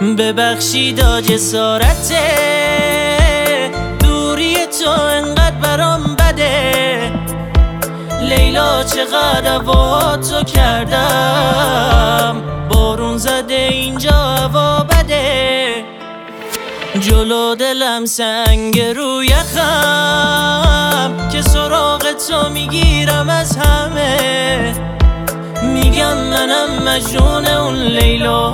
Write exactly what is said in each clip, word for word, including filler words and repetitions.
ببخشید جسارته دوری تو انقدر برام بده. لیلا چقدر هواتو کردم، بارون زده اینجا هوا بده. جلو دلم سنگ رو یخم که سراغ تو میگیرم از همه. میگم منم مجنون اون لیلا،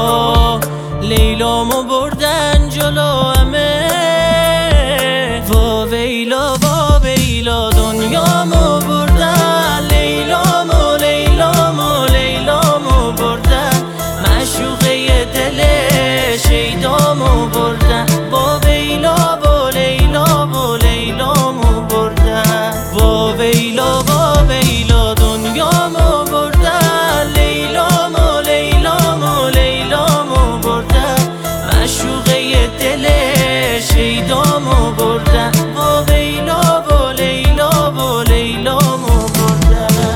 لیلامو بردن جلو همه. وا ویلا وا ویلا دنیامو بردن، لیلامو لیلامو لیلامو بردن. معشوقه دل شیدامو بردن. وا ویلا وا لیلا وا لیلامو بردن. وا ویلا وا ویلا دنیامو بردن، لیلامو لیلامو لیلامو بردن. معشوقه دل شیدامو بردن. وا ویلا وا لیلا وا لیلامو بردن.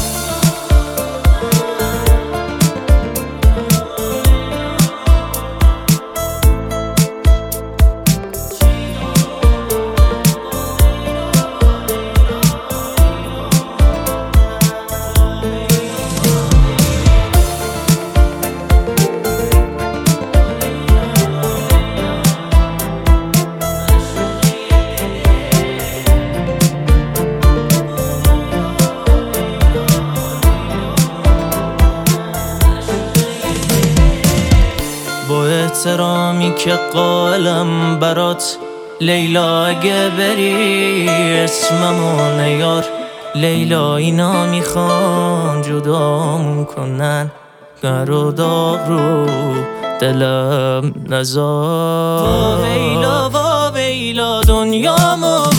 با احترامی که قائلم برات لیلا، اگه بری اسممو نیار. لیلا اینا میخوان جدامون کنن، گر و داغ رو دلم نزار. وا ویلا وا ویلا دنیامو